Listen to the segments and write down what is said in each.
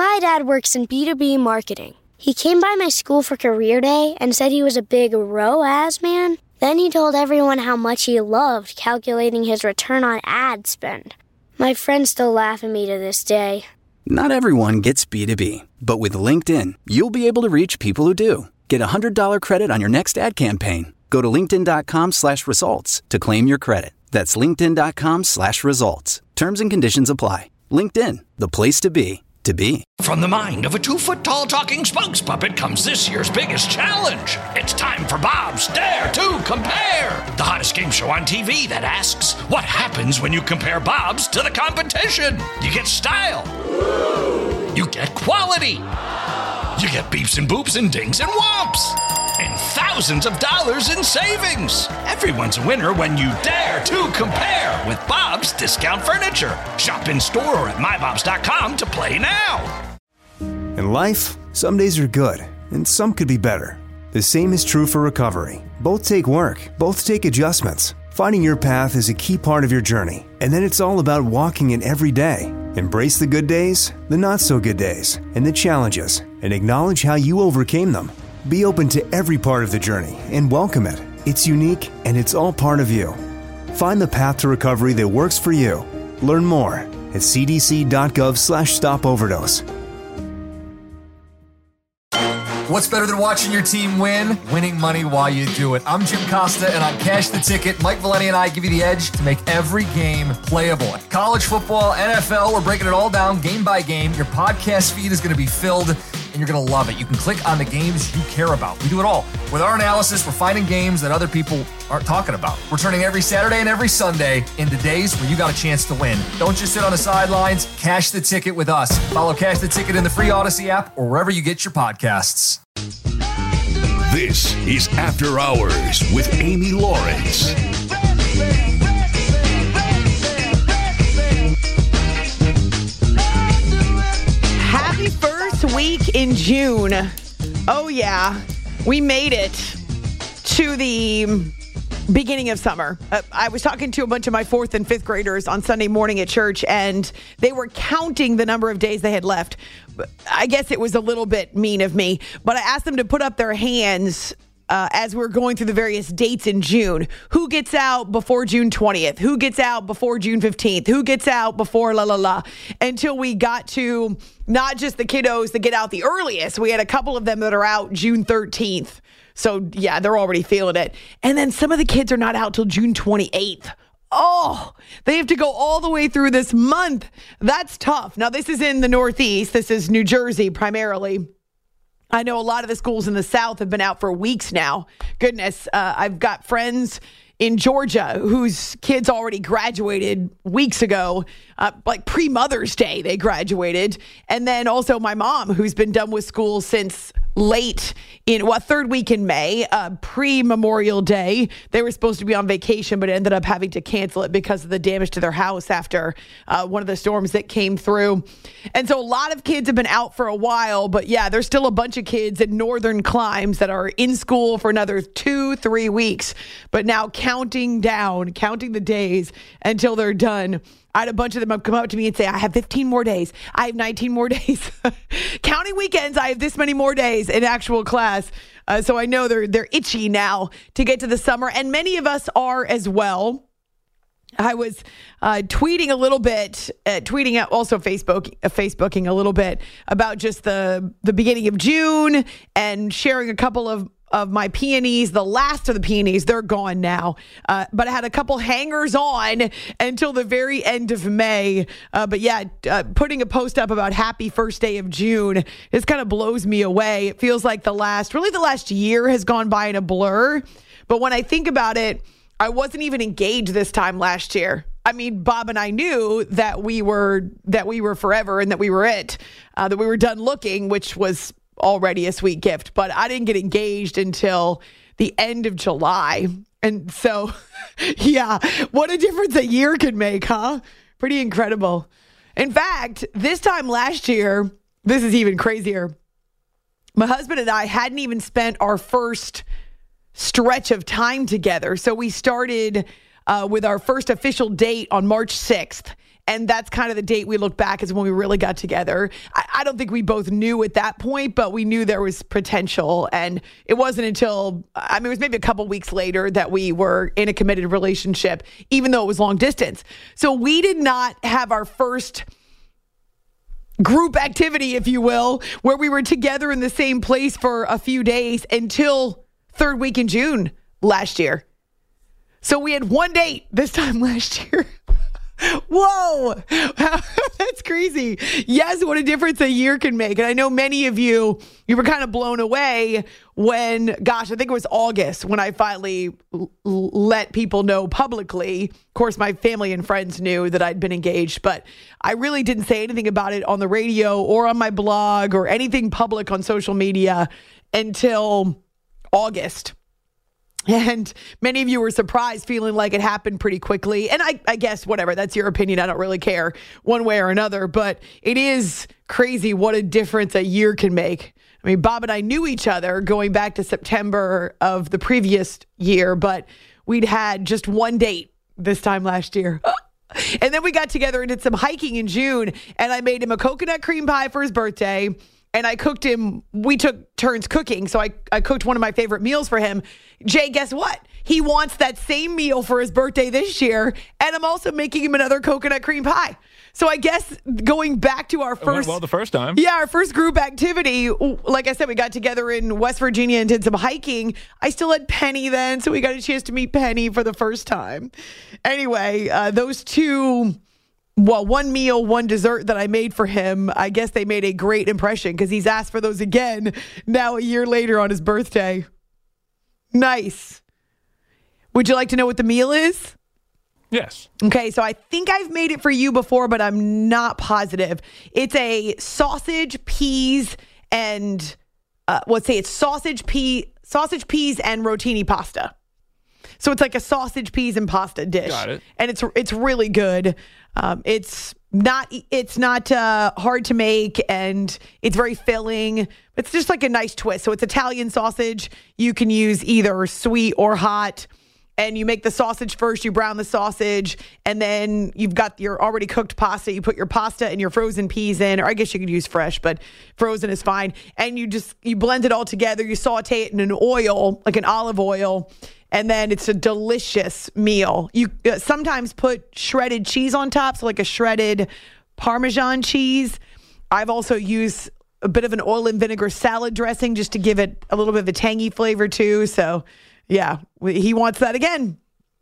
My dad works in B2B marketing. He came by my school for career day and said he was a big ROAS man. Then he told everyone how much he loved calculating his return on ad spend. My friends still laugh at me to this day. Not everyone gets B2B, but with LinkedIn, you'll be able to reach people who do. Get a $100 credit on your next ad campaign. Go to linkedin.com/results to claim your credit. That's linkedin.com/results. Terms and conditions apply. LinkedIn, the place to be. From the mind of a 2-foot-tall talking spokes puppet comes this year's biggest challenge. It's time for Bob's Dare to Compare, the hottest game show on TV that asks, what happens when you compare Bob's to the competition? You get style. You get quality. You get beeps and boops and dings and whomps. And thousands of dollars in savings. Everyone's a winner when you dare to compare with Bob's Discount Furniture. Shop in store or at mybobs.com to play now. In life, some days are good, and some could be better. The same is true for recovery. Both take work, both take adjustments. Finding your path is a key part of your journey, and then it's all about walking it every day. Embrace the good days, the not-so-good days, and the challenges, and acknowledge how you overcame them. Be open to every part of the journey and welcome it. It's unique and it's all part of you. Find the path to recovery that works for you. Learn more at cdc.gov/stopoverdose. What's better than watching your team win? Winning money while you do it. I'm Jim Costa, and on Cash the Ticket, Mike Valeni and I give you the edge to make every game playable. College football, NFL, we're breaking it all down game by game. Your podcast feed is going to be filled, and you're going to love it. You can click on the games you care about. We do it all. With our analysis, we're finding games that other people aren't talking about. We're turning every Saturday and every Sunday into days where you got a chance to win. Don't just sit on the sidelines. Cash the Ticket with us. Follow Cash the Ticket in the free Odyssey app or wherever you get your podcasts. This is After Hours with Amy Lawrence. Happy first week in June. Oh, yeah. We made it to the beginning of summer. I was talking to a bunch of my 4th and 5th graders on Sunday morning at church, and they were counting the number of days they had left. I guess it was a little bit mean of me, but I asked them to put up their hands as we're going through the various dates in June. Who gets out before June 20th? Who gets out before June 15th? Who gets out before la la la? Until we got to not just the kiddos that get out the earliest. We had a couple of them that are out June 13th. So, yeah, they're already feeling it. And then some of the kids are not out till June 28th. Oh, they have to go all the way through this month. That's tough. Now, this is in the Northeast. This is New Jersey primarily. I know a lot of the schools in the South have been out for weeks now. Goodness, I've got friends in Georgia whose kids already graduated weeks ago, like pre-Mother's Day they graduated. And then also my mom, who's been done with school since late in, 3rd week in May, pre-Memorial Day. They were supposed to be on vacation, but ended up having to cancel it because of the damage to their house after one of the storms that came through. And so a lot of kids have been out for a while, but yeah, there's still a bunch of kids in northern climes that are in school for another 2-3 weeks, but now counting the days until they're done. I had a bunch of them come up to me and say, I have 15 more days. I have 19 more days. Counting weekends, I have this many more days in actual class. So I know they're itchy now to get to the summer. And many of us are as well. I was tweeting a little bit, tweeting out also Facebooking a little bit about just the beginning of June and sharing a couple of my peonies. The last of the peonies, they're gone now. But I had a couple hangers on until the very end of May. But yeah, putting a post up about happy first day of June, this kind of blows me away. It feels like the last year has gone by in a blur. But when I think about it, I wasn't even engaged this time last year. I mean, Bob and I knew that we were forever and that we were it, that we were done looking, which was already a sweet gift. But I didn't get engaged until the end of July. And so, yeah, what a difference a year could make, huh? Pretty incredible. In fact, this time last year, this is even crazier. My husband and I hadn't even spent our first stretch of time together. So we started with our first official date on March 6th. And that's kind of the date we look back as when we really got together. I don't think we both knew at that point, but we knew there was potential. And it wasn't until, it was maybe a couple weeks later that we were in a committed relationship, even though it was long distance. So we did not have our first group activity, if you will, where we were together in the same place for a few days until third week in June last year. So we had one date this time last year. Whoa, that's crazy. Yes, what a difference a year can make. And I know many of you were kind of blown away when, I think it was August when I finally let people know publicly. Of course, my family and friends knew that I'd been engaged, but I really didn't say anything about it on the radio or on my blog or anything public on social media until August. And many of you were surprised, feeling like it happened pretty quickly. And I guess, whatever, that's your opinion. I don't really care one way or another. But it is crazy what a difference a year can make. I mean, Bob and I knew each other going back to September of the previous year, but we'd had just one date this time last year. And then we got together and did some hiking in June. And I made him a coconut cream pie for his birthday. And I cooked him, we took turns cooking, so I cooked one of my favorite meals for him. Jay, guess what? He wants that same meal for his birthday this year, and I'm also making him another coconut cream pie. So I guess going back to our first... Well, the first time. Yeah, our first group activity, like I said, we got together in West Virginia and did some hiking. I still had Penny then, so we got a chance to meet Penny for the first time. Anyway, those two... Well, one meal, one dessert that I made for him, I guess they made a great impression because he's asked for those again now a year later on his birthday. Nice. Would you like to know what the meal is? Yes. Okay, so I think I've made it for you before, but I'm not positive. It's a sausage, peas, and it's sausage, peas, and rotini pasta. So it's like a sausage, peas, and pasta dish. Got it. And it's really good. It's not hard to make, and it's very filling. It's just like a nice twist. So it's Italian sausage. You can use either sweet or hot. And you make the sausage first, you brown the sausage, and then you've got your already cooked pasta. You put your pasta and your frozen peas in, or I guess you could use fresh, but frozen is fine. And you blend it all together. You saute it in an oil, like an olive oil, and then it's a delicious meal. You sometimes put shredded cheese on top, so like a shredded Parmesan cheese. I've also used a bit of an oil and vinegar salad dressing just to give it a little bit of a tangy flavor too, so... Yeah, he wants that again.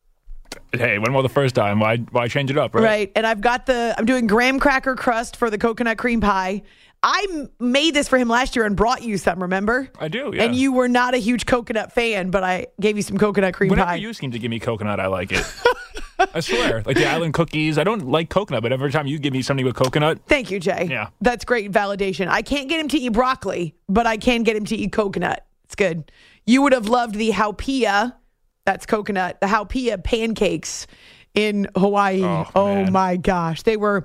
Hey, when was the first time? Why change it up, right? Right, and I'm doing graham cracker crust for the coconut cream pie. I made this for him last year and brought you some, remember? I do, yeah. And you were not a huge coconut fan, but I gave you some coconut cream Whenever pie. you seem to give me coconut, I like it. I swear. Like the island cookies. I don't like coconut, but every time you give me something with coconut. Thank you, Jay. Yeah. That's great validation. I can't get him to eat broccoli, but I can get him to eat coconut. It's good. You would have loved the haupia, that's coconut, the haupia pancakes in Hawaii. Oh my gosh. They were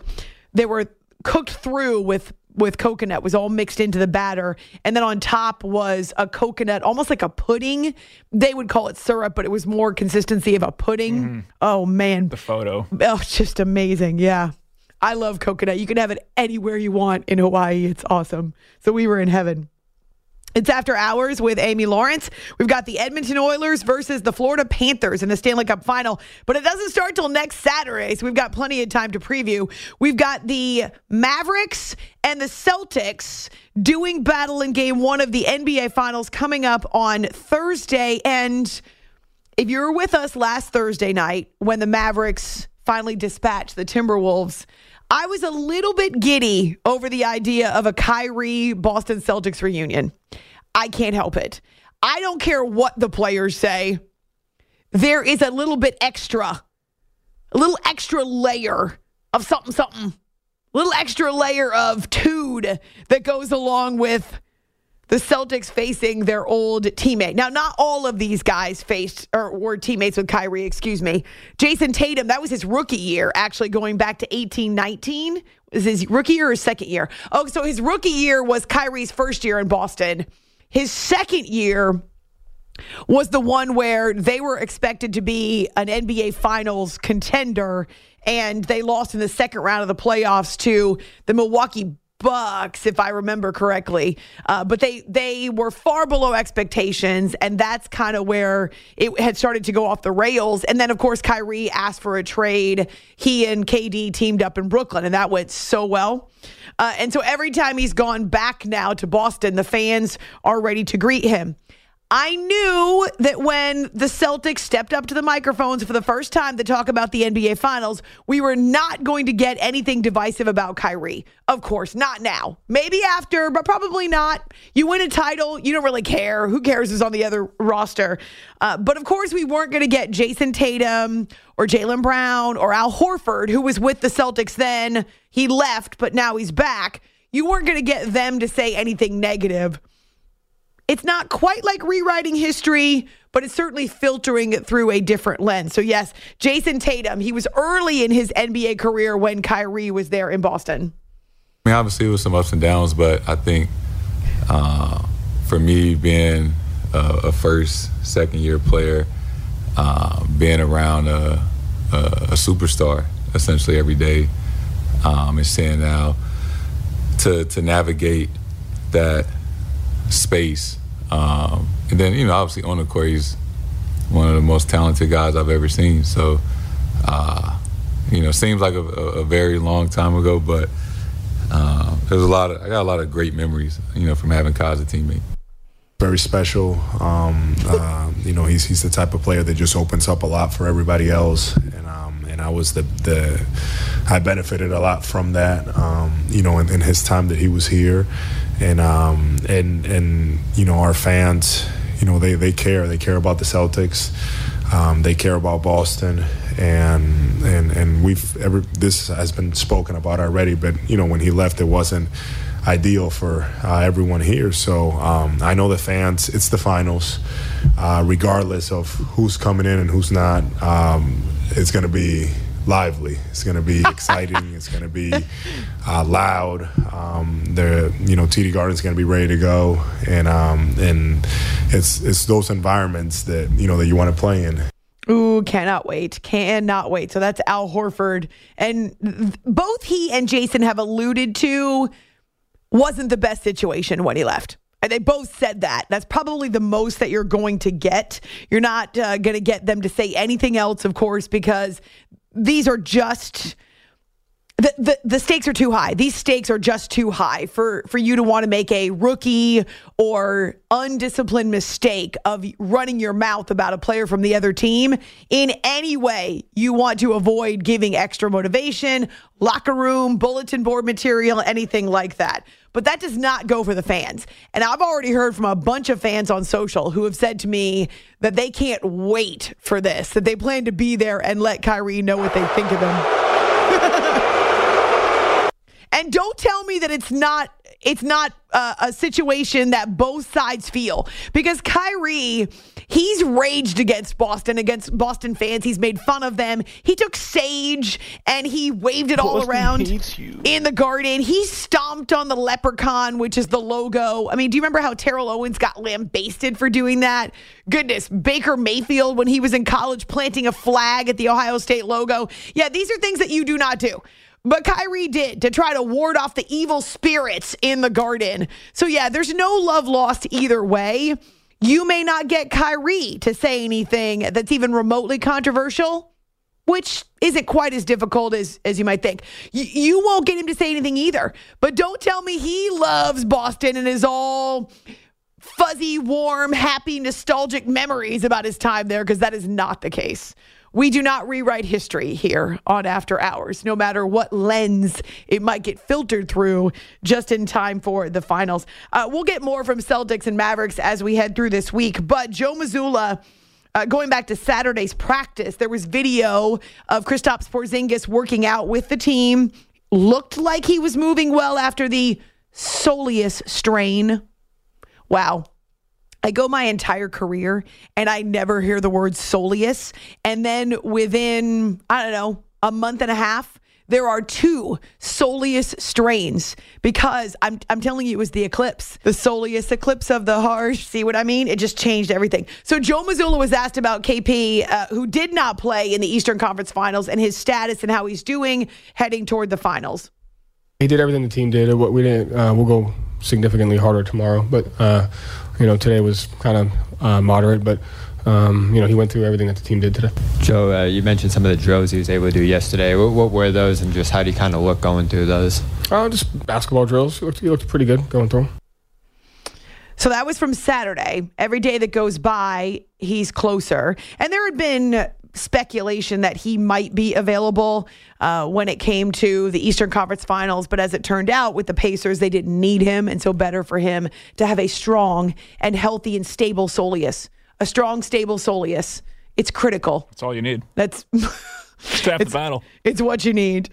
cooked through with coconut, was all mixed into the batter. And then on top was a coconut, almost like a pudding. They would call it syrup, but it was more consistency of a pudding. Mm-hmm. Oh man. The photo. Oh, it's just amazing. Yeah. I love coconut. You can have it anywhere you want in Hawaii. It's awesome. So we were in heaven. It's After Hours with Amy Lawrence. We've got the Edmonton Oilers versus the Florida Panthers in the Stanley Cup Final, but it doesn't start till next Saturday, so we've got plenty of time to preview. We've got the Mavericks and the Celtics doing battle in Game 1 of the NBA Finals coming up on Thursday, and if you were with us last Thursday night when the Mavericks finally dispatched the Timberwolves, I was a little bit giddy over the idea of a Kyrie Boston Celtics reunion. I can't help it. I don't care what the players say. There is a little extra layer of something, a little extra layer of tude that goes along with the Celtics facing their old teammate. Now, not all of these guys faced or were teammates with Kyrie, excuse me. Jason Tatum, that was his rookie year, actually going back to 18-19. Is his rookie year or his second year? Oh, so his rookie year was Kyrie's first year in Boston. His second year was the one where they were expected to be an NBA Finals contender, and they lost in the second round of the playoffs to the Milwaukee Bucks, if I remember correctly. But they were far below expectations, and that's kind of where it had started to go off the rails. And then, of course, Kyrie asked for a trade. He and KD teamed up in Brooklyn, and that went so well. And so every time he's gone back now to Boston, the fans are ready to greet him. I knew that when the Celtics stepped up to the microphones for the first time to talk about the NBA Finals, we were not going to get anything divisive about Kyrie. Of course, not now. Maybe after, but probably not. You win a title, you don't really care. Who cares who's on the other roster? But of course, we weren't going to get Jason Tatum or Jaylen Brown or Al Horford, who was with the Celtics then. He left, but now he's back. You weren't going to get them to say anything negative. It's not quite like rewriting history, but it's certainly filtering it through a different lens. So yes, Jason Tatum, he was early in his NBA career when Kyrie was there in Boston. I mean, obviously it was some ups and downs, but I think for me being a first, second-year player, being around a superstar essentially every day, and seeing now to navigate that space, and then obviously on the court he's one of the most talented guys I've ever seen. So seems like a very long time ago, but there's I got a lot of great memories from having Kai as a teammate. Very special. He's the type of player that just opens up a lot for everybody else, and I was I benefited a lot from that, in his time that he was here. And our fans, they care about the Celtics, they care about Boston, and this has been spoken about already, but when he left, it wasn't ideal for everyone here. So I know the fans, it's the finals, regardless of who's coming in and who's not. It's going to be lively. It's going to be exciting. It's going to be loud. TD Garden's going to be ready to go, and it's those environments that that you want to play in. Ooh, cannot wait. So that's Al Horford, and both he and Jason have alluded to wasn't the best situation when he left. And they both said that. That's probably the most that you're going to get. You're not going to get them to say anything else, of course, because these are just the stakes are too high. These stakes are just too high for you to want to make a rookie or undisciplined mistake of running your mouth about a player from the other team in any way. You want to avoid giving extra motivation, locker room, bulletin board material, anything like that. But that does not go for the fans. And I've already heard from a bunch of fans on social who have said to me that they can't wait for this, that they plan to be there and let Kyrie know what they think of him. And don't tell me that it's not a situation that both sides feel, because Kyrie, he's raged against Boston fans. He's made fun of them. He took sage and he waved it all around in the Garden. He stomped on the leprechaun, which is the logo. I mean, do you remember how Terrell Owens got lambasted for doing that? Goodness, Baker Mayfield, when he was in college, planting a flag at the Ohio State logo. Yeah, these are things that you do not do. But Kyrie did, to try to ward off the evil spirits in the Garden. So yeah, there's no love lost either way. You may not get Kyrie to say anything that's even remotely controversial, which isn't quite as difficult as you might think. You won't get him to say anything either. But don't tell me he loves Boston and is all fuzzy, warm, happy, nostalgic memories about his time there, because that is not the case. We do not rewrite history here on After Hours, no matter what lens it might get filtered through, just in time for the finals. We'll get more from Celtics and Mavericks as we head through this week. But Joe Mazzulla, going back to Saturday's practice, there was video of Kristaps Porzingis working out with the team. Looked like he was moving well after the soleus strain. Wow. I go my entire career and I never hear the word soleus. And then within, a month and a half, there are 2 Soleus strains because I'm telling you, it was the eclipse, the Soleus eclipse of the heart. See what I mean? It just changed everything. So Joe Mazzulla was asked about KP, who did not play in the Eastern Conference Finals, and his status and how he's doing heading toward the finals. He did everything the team did. What we didn't, we'll go significantly harder tomorrow. But today was kind of moderate. But he went through everything that the team did today. Joe, you mentioned some of the drills he was able to do yesterday. What were those, and just how do you kind of look going through those? Just basketball drills. He looked pretty good going through them. So that was from Saturday. Every day that goes by, he's closer. And there had been speculation that he might be available when it came to the Eastern Conference Finals. But as it turned out, with the Pacers, they didn't need him. And so better for him to have a strong and healthy and stable Soleus. A strong, stable Soleus. It's critical. That's all you need. That's half the battle. It's what you need.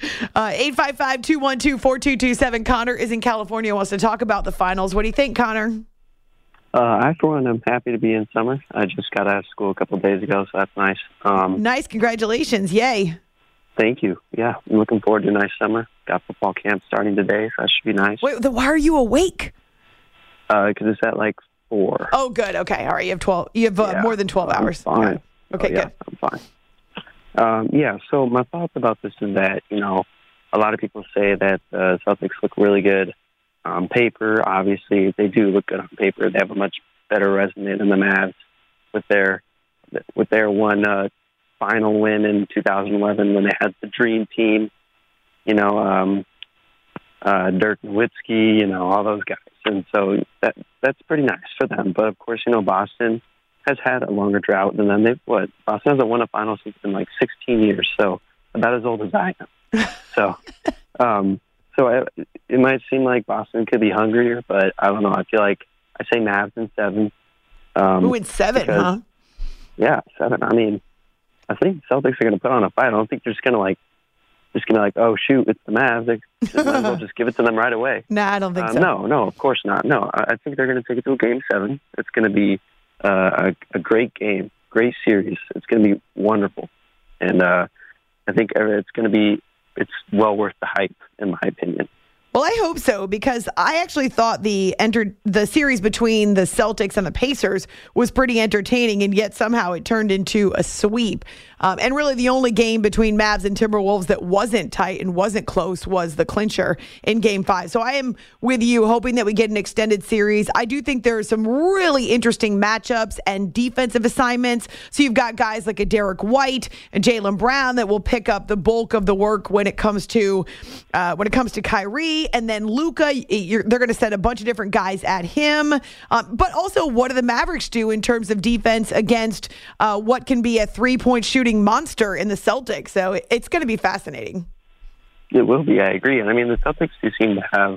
855-212-4227. Connor is in California, wants to talk about the finals. What do you think, Connor? I, for one, am happy to be in summer. I just got out of school a couple of days ago, so that's nice. Nice. Congratulations. Yay. Thank you. Yeah, I'm looking forward to a nice summer. Got football camp starting today, so that should be nice. Wait, why are you awake? Because it's at 4. Oh, good. Okay. All right. You have 12. You have more than 12 hours. Fine. Okay, good. I'm fine. So my thoughts about this is that, a lot of people say that the Celtics look really good on paper. Obviously, they do look good on paper. They have a much better resume than the Mavs with their one final win in 2011 when they had the dream team. Dirk Nowitzki, all those guys, and so that's pretty nice for them. But of course, Boston has had a longer drought than them. Boston hasn't won a final since in 16 years, so about as old as I am. So. It might seem like Boston could be hungrier, but I don't know. I feel like I say Mavs in 7. In 7, huh? Yeah, 7. I mean, I think the Celtics are going to put on a fight. I don't think they're just going to oh shoot, it's the Mavs. They might as well just give it to them right away. Nah, I don't think so. No, of course not. No, I think they're going to take it to a Game 7. It's going to be a great game, great series. It's going to be wonderful, and I think it's well worth the hype, in my opinion. Well, I hope so, because I actually thought the series between the Celtics and the Pacers was pretty entertaining, and yet somehow it turned into a sweep. And really the only game between Mavs and Timberwolves that wasn't tight and wasn't close was the clincher in Game 5. So I am with you, hoping that we get an extended series. I do think there are some really interesting matchups and defensive assignments. So you've got guys like a Derek White and Jaylen Brown that will pick up the bulk of the work when it comes to Kyrie. And then Luka, they're going to set a bunch of different guys at him. But also, what do the Mavericks do in terms of defense against what can be a three-point shooting monster in the Celtics? So it's going to be fascinating. It will be, I agree. And I mean, the Celtics do seem to have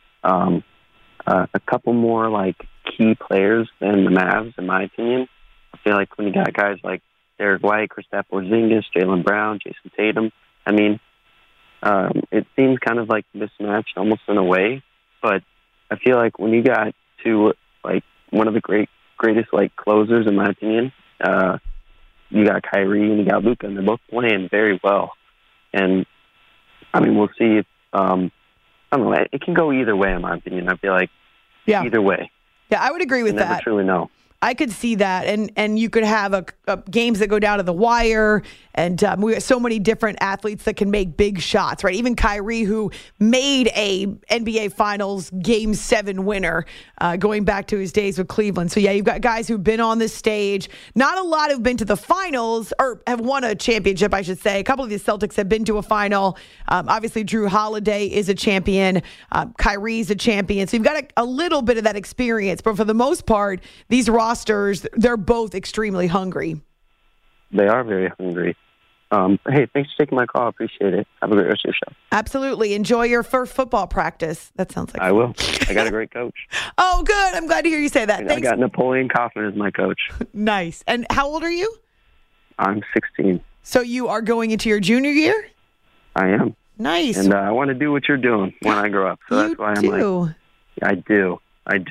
a couple more key players than the Mavs, in my opinion. I feel like when you got guys like Derek White, Kristaps Porzingis, Jaylen Brown, Jason Tatum, I mean, it seems kind of mismatched almost in a way, but I feel like when you got to one of the greatest closers, in my opinion, you got Kyrie and you got Luka, and they're both playing very well. And I mean, we'll see if I don't know. It can go either way, in my opinion. I feel like either way. Yeah, I would agree with that. Never truly know. I could see that, and you could have games that go down to the wire, and we have so many different athletes that can make big shots, right? Even Kyrie, who made a NBA Finals Game 7 winner, going back to his days with Cleveland. So yeah, you've got guys who've been on this stage. Not a lot have been to the finals, or have won a championship, I should say. A couple of the Celtics have been to a final. Obviously, Drew Holiday is a champion. Kyrie's a champion. So you've got a little bit of that experience, but for the most part, these rosters, they're both extremely hungry. They are very hungry. Hey, thanks for taking my call. I appreciate it. Have a great rest of your show. Absolutely. Enjoy your first football practice. That sounds like I will. I got a great coach. Oh, good. I'm glad to hear you say that. I got Napoleon Kaufman as my coach. Nice. And how old are you? I'm 16. So you are going into your junior year? I am. Nice. And I want to do what you're doing when I grow up. So that's why I'm I do.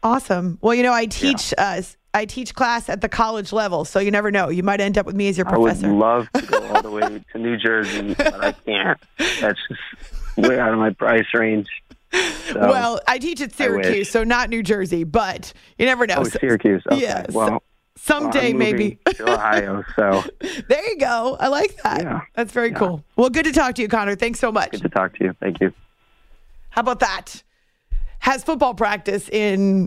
Awesome. Well, I teach I teach class at the college level, so you never know. You might end up with me as your professor. I would love to go all the way to New Jersey, but I can't. That's just way out of my price range. So, well, I teach at Syracuse, so not New Jersey, but you never know. Oh, Syracuse. Okay. Yeah, well, someday I'm maybe. to Ohio, so. There you go. I like that. Yeah. That's very cool. Well, good to talk to you, Connor. Thanks so much. Good to talk to you. Thank you. How about that? Has football practice in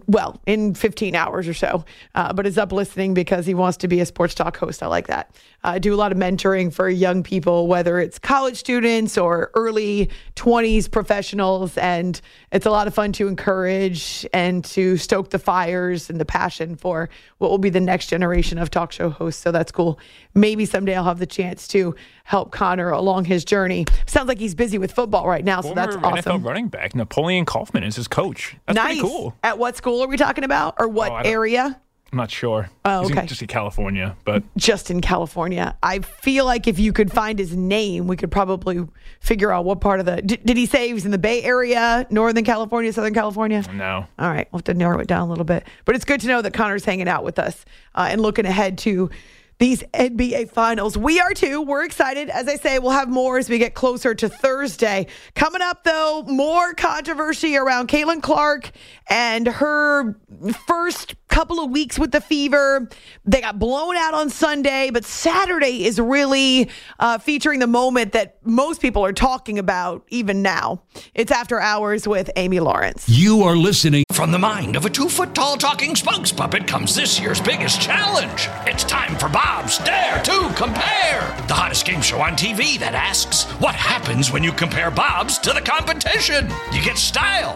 15 hours or so, but is up listening because he wants to be a sports talk host. I like that. I do a lot of mentoring for young people, whether it's college students or early 20s professionals, and it's a lot of fun to encourage and to stoke the fires and the passion for what will be the next generation of talk show hosts. So that's cool. Maybe someday I'll have the chance to help Connor along his journey. Sounds like he's busy with football right now, so that's awesome. NFL running back Napoleon Kaufman is his coach. That's nice. Pretty cool. At what school are we talking about, or what area? I'm not sure. Oh, okay. He's just in California, but just in California. I feel like if you could find his name, we could probably figure out what part of the. Did he say he was in the Bay Area, Northern California, Southern California? No. All right, we'll have to narrow it down a little bit. But it's good to know that Connor's hanging out with us and looking ahead to these NBA finals. We are too. We're excited. As I say, we'll have more as we get closer to Thursday. Coming up, though, more controversy around Caitlin Clark and her first couple of weeks with the fever. They got blown out on Sunday, but Saturday is really featuring the moment that most people are talking about even now. It's After Hours with Amy Lawrence. You are listening. From the mind of a 2-foot-tall talking spokes puppet comes this year's biggest challenge. It's time for Bob's Dare to Compare, the hottest game show on TV that asks, what happens when you compare Bob's to the competition? You get style.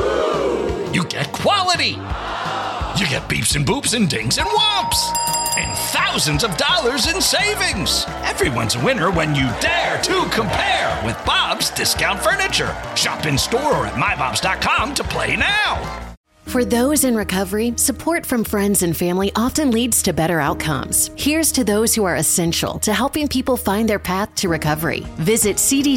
You get quality. You get beeps and boops and dings and whomps. And thousands of dollars in savings. Everyone's a winner when you dare to compare with Bob's Discount Furniture. Shop in store or at mybobs.com to play now. For those in recovery, support from friends and family often leads to better outcomes. Here's to those who are essential to helping people find their path to recovery. Visit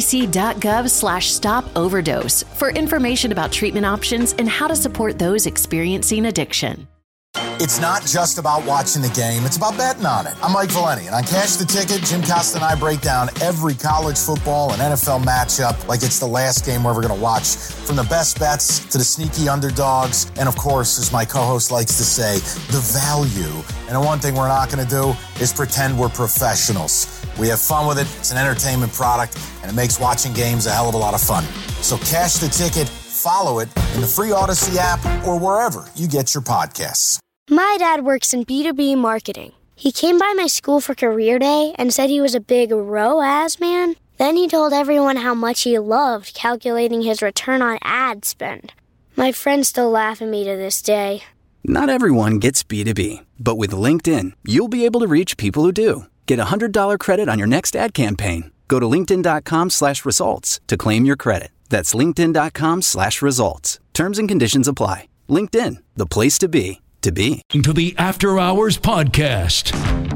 cdc.gov/stop overdose for information about treatment options and how to support those experiencing addiction. It's not just about watching the game, it's about betting on it. I'm Mike Valeni, and on Cash the Ticket, Jim Costa and I break down every college football and NFL matchup like it's the last game we're ever going to watch. From the best bets to the sneaky underdogs, and of course, as my co-host likes to say, the value. And the one thing we're not going to do is pretend we're professionals. We have fun with it, it's an entertainment product, and it makes watching games a hell of a lot of fun. So Cash the Ticket, follow it in the free Odyssey app or wherever you get your podcasts. My dad works in B2B marketing. He came by my school for career day and said he was a big ROAS man. Then he told everyone how much he loved calculating his return on ad spend. My friends still laugh at me to this day. Not everyone gets B2B, but with LinkedIn, you'll be able to reach people who do. Get a $100 credit on your next ad campaign. Go to linkedin.com/results to claim your credit. That's linkedin.com/results. Terms and conditions apply. LinkedIn, the place to be. To the After Hours podcast.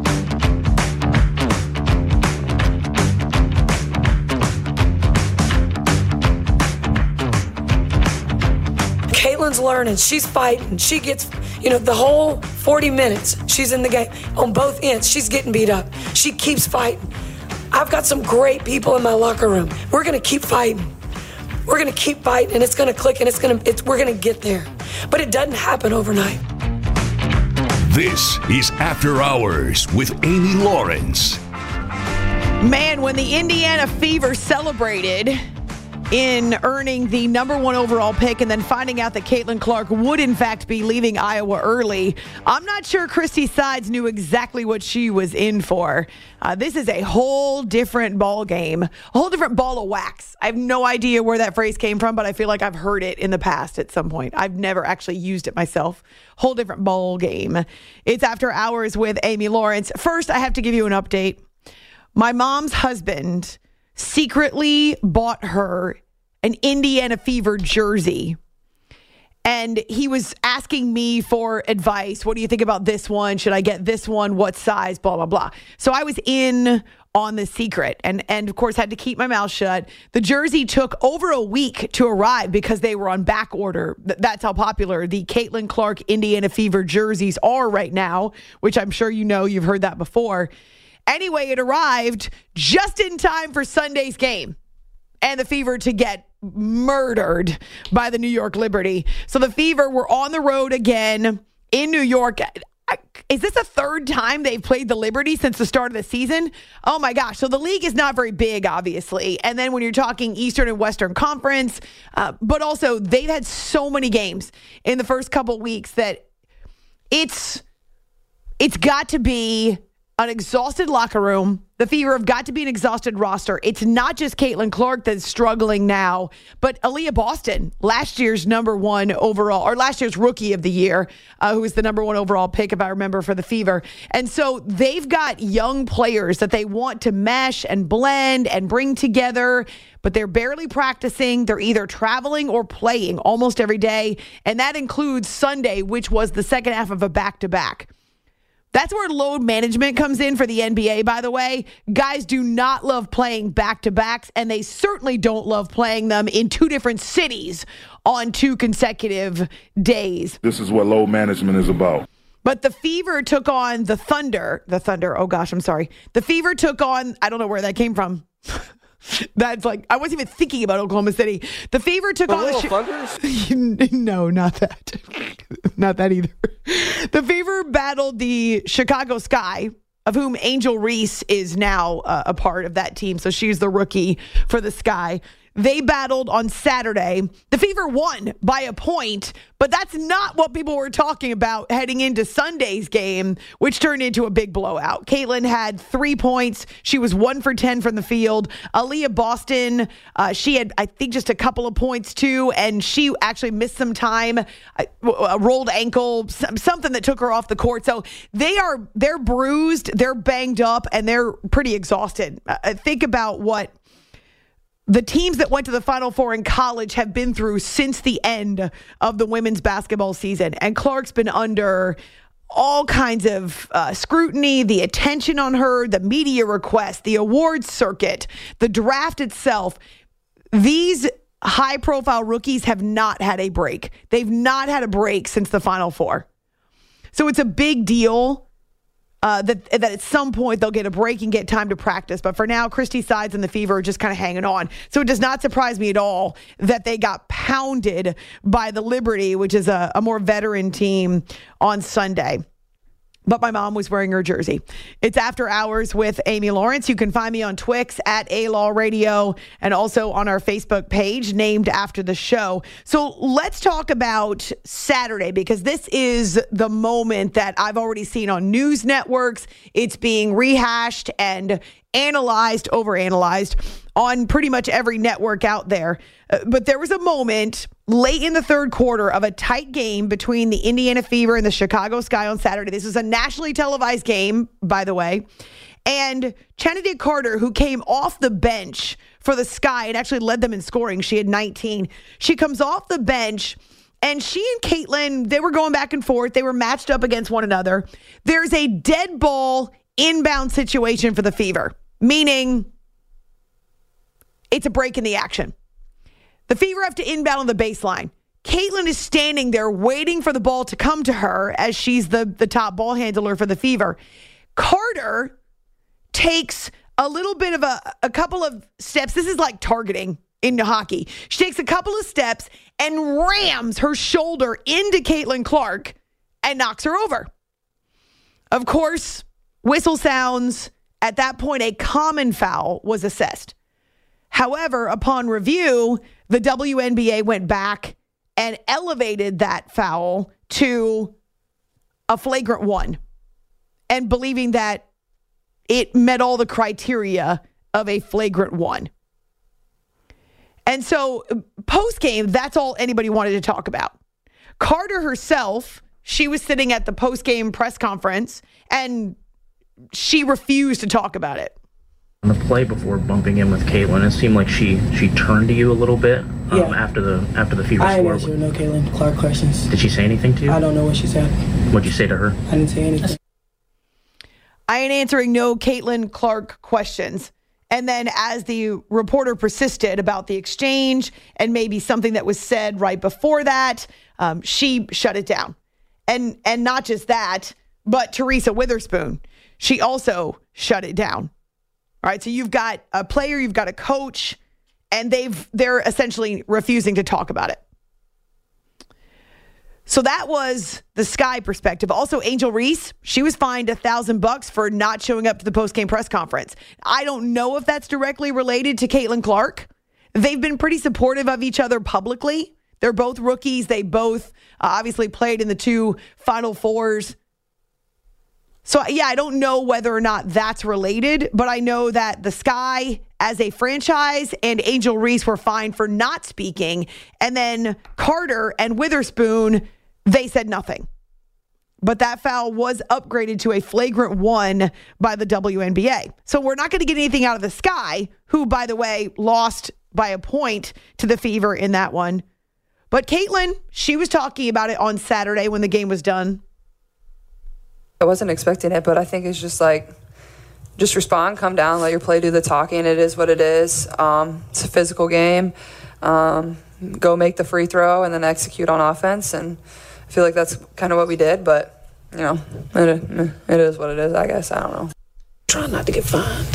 Caitlin's learning. She's fighting. She gets, the whole 40 minutes she's in the game. On both ends, she's getting beat up. She keeps fighting. I've got some great people in my locker room. We're going to keep fighting. We're going to keep fighting, and it's going to click, and we're going to get there. But it doesn't happen overnight. This is After Hours with Amy Lawrence. Man, when the Indiana Fever celebrated in earning the number 1 overall pick and then finding out that Caitlin Clark would in fact be leaving Iowa early, I'm not sure Christy Sides knew exactly what she was in for. This is a whole different ball game, a whole different ball of wax. I have no idea where that phrase came from, but I feel like I've heard it in the past at some point. I've never actually used it myself. Whole different ball game. It's After Hours with Amy Lawrence. First, I have to give you an update. My mom's husband secretly bought her an Indiana Fever jersey. And And he was asking me for advice. What do you think about this one? Should I get this one? What size? Blah, blah, blah. So I was in on The Secret and of course had to keep my mouth shut. The jersey took over a week to arrive because they were on back order. That's how popular the Caitlin Clark Indiana Fever jerseys are right now, which I'm sure you know, you've heard that before. Anyway, it arrived just in time for Sunday's game and the Fever to get murdered by the New York Liberty. So the Fever were on the road again in New York. Is this the third time they've played the Liberty since the start of the season? Oh my gosh. So the league is not very big, obviously. And then when you're talking Eastern and Western Conference, but also they've had so many games in the first couple weeks that it's got to be an exhausted locker room. The Fever have got to be an exhausted roster. It's not just Caitlin Clark that's struggling now, but Aaliyah Boston, last year's number one overall, or last year's rookie of the year, who was the number one overall pick, if I remember, for the Fever. And so they've got young players that they want to mesh and blend and bring together, but they're barely practicing. They're either traveling or playing almost every day. And that includes Sunday, which was the second half of a back-to-back. That's where load management comes in for the NBA, by the way. Guys do not love playing back-to-backs, and they certainly don't love playing them in two different cities on 2 consecutive days. This is what load management is about. But the Fever took on the Thunder. The Fever took on, I don't know where that came from. That's like, I wasn't even thinking about Oklahoma City. The Fever took on the Thunders? No, not that. Not that either. The Fever battled the Chicago Sky, of whom Angel Reese is now a part of that team. So she's the rookie for the Sky. They battled on Saturday. The Fever won by a point, but that's not what people were talking about heading into Sunday's game, which turned into a big blowout. Caitlin had 3 points. She was 1 for 10 from the field. Aaliyah Boston, she had, I think, just a couple of points too, and she actually missed some time, a rolled ankle, something that took her off the court. So they're bruised, they're banged up, and they're pretty exhausted. Think about what the teams that went to the Final Four in college have been through since the end of the women's basketball season. And Clark's been under all kinds of scrutiny, the attention on her, the media requests, the awards circuit, the draft itself. These high-profile rookies have not had a break. They've not had a break since the Final Four. So it's a big deal that at some point they'll get a break and get time to practice. But for now, Christy Sides and the Fever are just kind of hanging on. So it does not surprise me at all that they got pounded by the Liberty, which is a more veteran team, on Sunday. But my mom was wearing her jersey. It's After Hours with Amy Lawrence. You can find me on Twix at A-Law Radio and also on our Facebook page named after the show. So let's talk about Saturday, because this is the moment that I've already seen on news networks. It's being rehashed and overanalyzed on pretty much every network out there. But there was a moment late in the third quarter of a tight game between the Indiana Fever and the Chicago Sky on Saturday. This was a nationally televised game, by the way. And Chenedick Carter, who came off the bench for the Sky and actually led them in scoring, she had 19. She comes off the bench, and she and Caitlin, they were going back and forth. They were matched up against one another. There's a dead ball inbound situation for the Fever, meaning it's a break in the action. The Fever have to inbound on the baseline. Caitlin is standing there waiting for the ball to come to her as she's the top ball handler for the Fever. Carter takes a little bit of a couple of steps. This is like targeting into hockey. She takes a couple of steps and rams her shoulder into Caitlin Clark and knocks her over. Of course, whistle sounds. At that point, a common foul was assessed. However, upon review, the WNBA went back and elevated that foul to a flagrant one, and believing that it met all the criteria of a flagrant one. And so post-game, that's all anybody wanted to talk about. Carter herself, she was sitting at the post-game press conference, and she refused to talk about it. On the play before bumping in with Caitlin, it seemed like she turned to you a little bit after the Fever I score. didn't answer no Caitlin Clark questions. Did she say anything to you? I don't know what she said. What'd you say to her? I didn't say anything. I ain't answering no Caitlin Clark questions. And then as the reporter persisted about the exchange and maybe something that was said right before that, she shut it down. And not just that, but Teresa Witherspoon, she also shut it down. All right, so you've got a player, you've got a coach, and they're essentially refusing to talk about it. So that was the Sky perspective. Also, Angel Reese, she was fined $1,000 for not showing up to the post-game press conference. I don't know if that's directly related to Caitlin Clark. They've been pretty supportive of each other publicly. They're both rookies. They both obviously played in the 2 Final Fours. So, yeah, I don't know whether or not that's related, but I know that the Sky as a franchise and Angel Reese were fined for not speaking. And then Carter and Witherspoon, they said nothing. But that foul was upgraded to a flagrant 1 by the WNBA. So we're not going to get anything out of the Sky, who, by the way, lost by a point to the Fever in that one. But Caitlin, she was talking about it on Saturday when the game was done. I wasn't expecting it, but I think it's just just respond, come down, let your play do the talking. It is what it is. It's a physical game. Go make the free throw and then execute on offense. And I feel like that's kind of what we did, but, it is what it is, I guess. I don't know. Try not to get fined.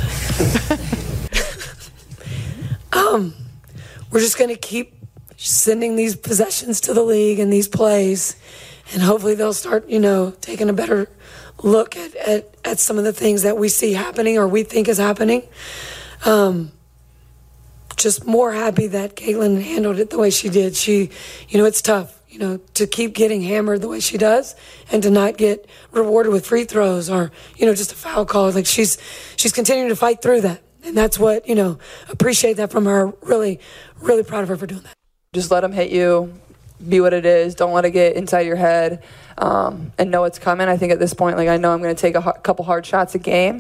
We're just going to keep sending these possessions to the league and these plays, and hopefully they'll start, taking a better look at some of the things that we see happening or we think is happening. Just more happy that Caitlin handled it the way she did. She, it's tough, to keep getting hammered the way she does and to not get rewarded with free throws or, just a foul call. Like she's continuing to fight through that. And that's what, appreciate that from her. Really, really proud of her for doing that. Just let them hit you, be what it is. Don't let it get inside your head. And know it's coming. I think at this point, I know I'm going to take a couple hard shots a game.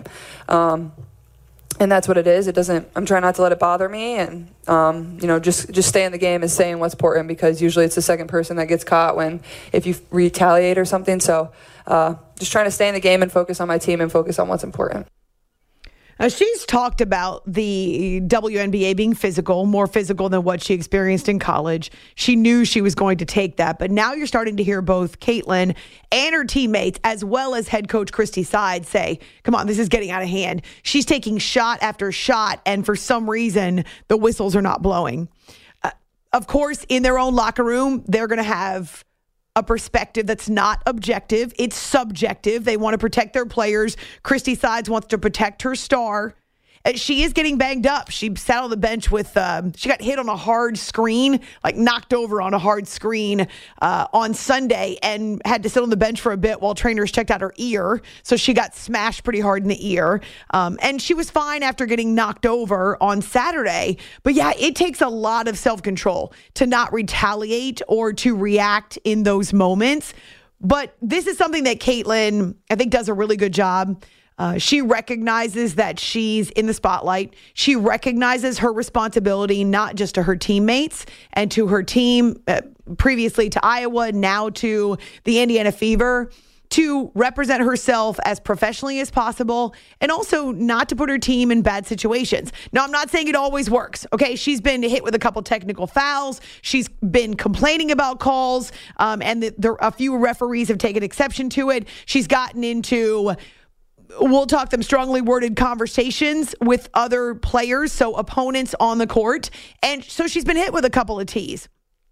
And that's what it is. I'm trying not to let it bother me. And, just stay in the game and staying what's important, because usually it's the second person that gets caught if you retaliate or something. So just trying to stay in the game and focus on my team and focus on what's important. She's talked about the WNBA being physical, more physical than what she experienced in college. She knew she was going to take that. But now you're starting to hear both Caitlin and her teammates, as well as head coach Christy Sides, say, come on, this is getting out of hand. She's taking shot after shot, and for some reason, the whistles are not blowing. Of course, in their own locker room, they're going to have a perspective that's not objective. It's subjective. They want to protect their players. Christy Sides wants to protect her star. She is getting banged up. She sat on the bench with, she got hit on a hard screen, knocked over on a hard screen on Sunday, and had to sit on the bench for a bit while trainers checked out her ear. So she got smashed pretty hard in the ear. And she was fine after getting knocked over on Saturday. But yeah, it takes a lot of self-control to not retaliate or to react in those moments. But this is something that Caitlin, I think, does a really good job. She recognizes that she's in the spotlight. She recognizes her responsibility, not just to her teammates and to her team, previously to Iowa, now to the Indiana Fever, to represent herself as professionally as possible and also not to put her team in bad situations. Now, I'm not saying it always works, okay? She's been hit with a couple technical fouls. She's been complaining about calls, and a few referees have taken exception to it. She's gotten into, we'll talk them strongly worded conversations with other players, so opponents on the court. And so she's been hit with a couple of T's.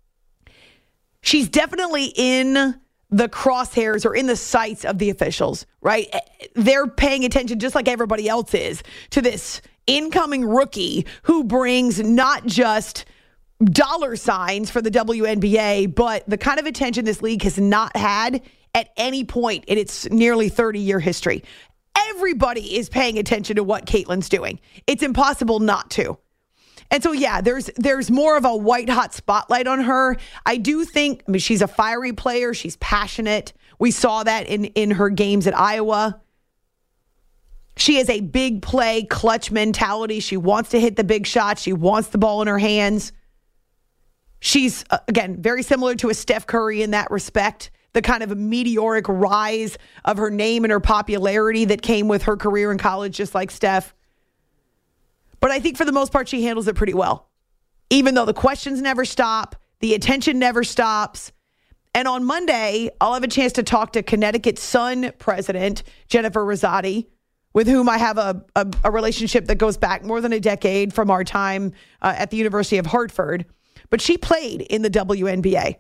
She's definitely in the crosshairs or in the sights of the officials, right? They're paying attention, just like everybody else is, to this incoming rookie who brings not just dollar signs for the WNBA, but the kind of attention this league has not had at any point in its nearly 30-year history. Everybody is paying attention to what Caitlin's doing. It's impossible not to. And so, yeah, there's more of a white-hot spotlight on her. I do think, she's a fiery player. She's passionate. We saw that in her games at Iowa. She has a big play, clutch mentality. She wants to hit the big shot. She wants the ball in her hands. She's, again, very similar to a Steph Curry in that respect. The kind of meteoric rise of her name and her popularity that came with her career in college, just like Steph. But I think for the most part, she handles it pretty well. Even though the questions never stop, the attention never stops. And on Monday, I'll have a chance to talk to Connecticut Sun president, Jennifer Rosati, with whom I have a relationship that goes back more than a decade from our time at the University of Hartford. But she played in the WNBA.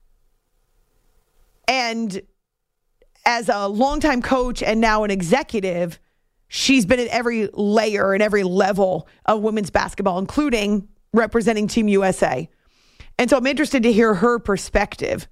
And as a longtime coach and now an executive, she's been at every layer and every level of women's basketball, including representing Team USA. And so I'm interested to hear her perspective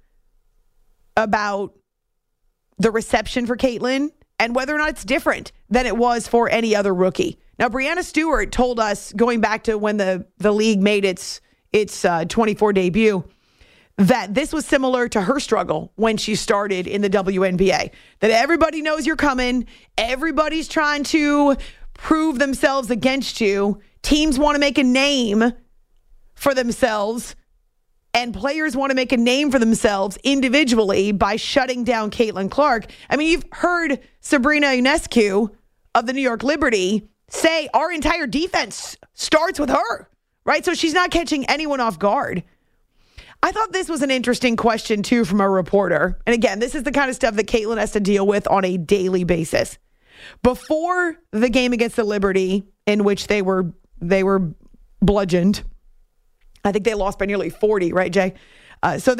about the reception for Caitlin and whether or not it's different than it was for any other rookie. Now, Breanna Stewart told us, going back to when the league made its 24 debut, that this was similar to her struggle when she started in the WNBA. That everybody knows you're coming. Everybody's trying to prove themselves against you. Teams want to make a name for themselves. And players want to make a name for themselves individually by shutting down Caitlin Clark. I mean, you've heard Sabrina Ionescu of the New York Liberty say our entire defense starts with her, right? So she's not catching anyone off guard. I thought this was an interesting question, too, from a reporter. And again, this is the kind of stuff that Caitlin has to deal with on a daily basis. Before the game against the Liberty, in which they were bludgeoned, I think they lost by nearly 40, right, Jay? So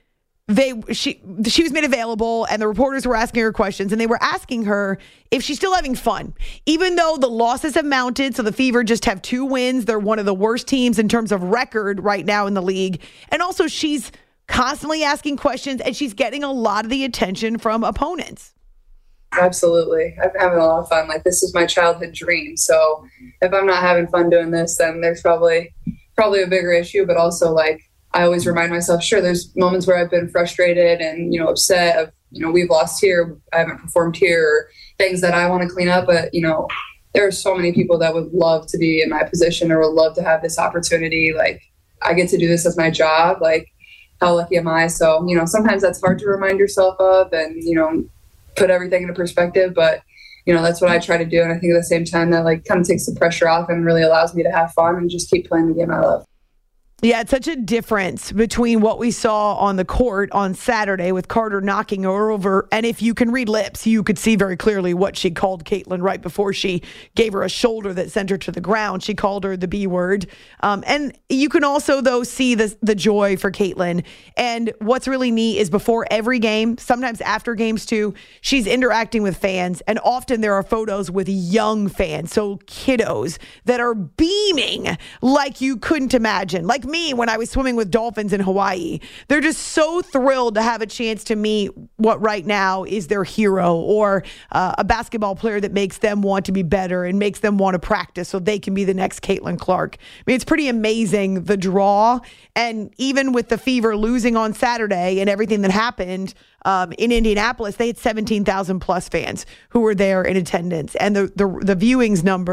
she was made available, and the reporters were asking her questions, and they were asking her if she's still having fun. Even though the losses have mounted, so the Fever just have 2 wins. They're one of the worst teams in terms of record right now in the league. And also, she's constantly asking questions, and she's getting a lot of the attention from opponents. Absolutely. I'm having a lot of fun. Like, this is my childhood dream. So if I'm not having fun doing this, then there's probably a bigger issue. But also, like, I always remind myself, sure, there's moments where I've been frustrated and, upset of, we've lost here, I haven't performed here, or things that I want to clean up. But, there are so many people that would love to be in my position or would love to have this opportunity. Like, I get to do this as my job. Like, how lucky am I? So, sometimes that's hard to remind yourself of and, put everything into perspective. But, that's what I try to do. And I think at the same time that, like, kind of takes the pressure off and really allows me to have fun and just keep playing the game I love. Yeah, it's such a difference between what we saw on the court on Saturday with Carter knocking her over. And if you can read lips, you could see very clearly what she called Caitlin right before she gave her a shoulder that sent her to the ground. She called her the B word. And you can also, though, see the joy for Caitlin. And what's really neat is before every game, sometimes after games too, she's interacting with fans. And often there are photos with young fans, so kiddos that are beaming like you couldn't imagine. Like me when I was swimming with dolphins in Hawaii. They're just so thrilled to have a chance to meet what right now is their hero, or a basketball player that makes them want to be better and makes them want to practice so they can be the next Caitlin Clark. I mean, it's pretty amazing, the draw. And even with the Fever losing on Saturday and everything that happened in Indianapolis, they had 17,000 plus fans who were there in attendance. And the viewing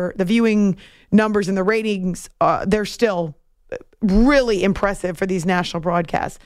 numbers and the ratings, they're still really impressive for these national broadcasts.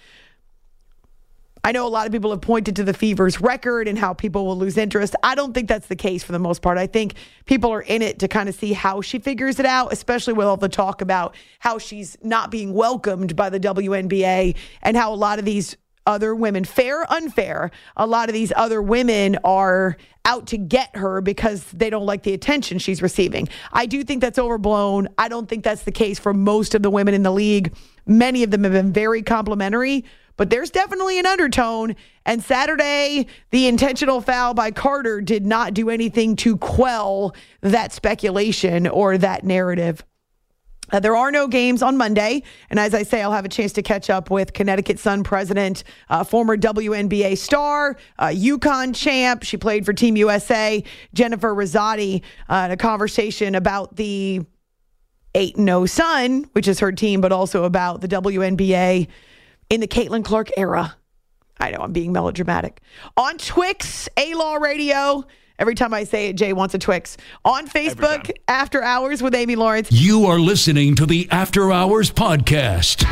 I know a lot of people have pointed to the Fever's record and how people will lose interest. I don't think that's the case for the most part. I think people are in it to kind of see how she figures it out, especially with all the talk about how she's not being welcomed by the WNBA and how a lot of these other women, fair, unfair, a lot of these other women are out to get her because they don't like the attention she's receiving. I do think that's overblown. I don't think that's the case for most of the women in the league. Many of them have been very complimentary, but there's definitely an undertone. And Saturday, the intentional foul by Carter did not do anything to quell that speculation or that narrative. There are no games on Monday. And as I say, I'll have a chance to catch up with Connecticut Sun president, former WNBA star, UConn champ. She played for Team USA, Jennifer Rosati, in a conversation about the 8-0 Sun, which is her team, but also about the WNBA in the Caitlin Clark era. I know I'm being melodramatic. On Twix, A-Law Radio, Every time I say it, Jay wants a Twix. On Facebook, After Hours with Amy Lawrence. You are listening to the After Hours Podcast.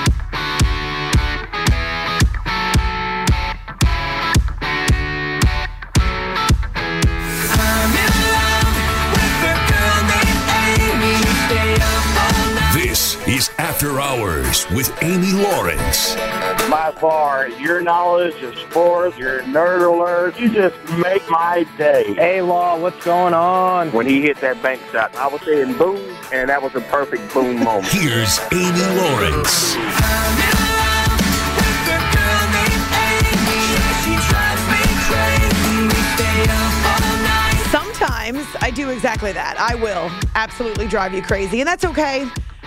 This is After Hours with Amy Lawrence. By far, your knowledge of sports, your nerd alert, you just make my day. Hey, Law, what's going on? When he hit that bank shot, I was saying boom, and that was a perfect boom moment. Here's Amy Lawrence. Sometimes I do exactly that. I will absolutely drive you crazy, and that's okay.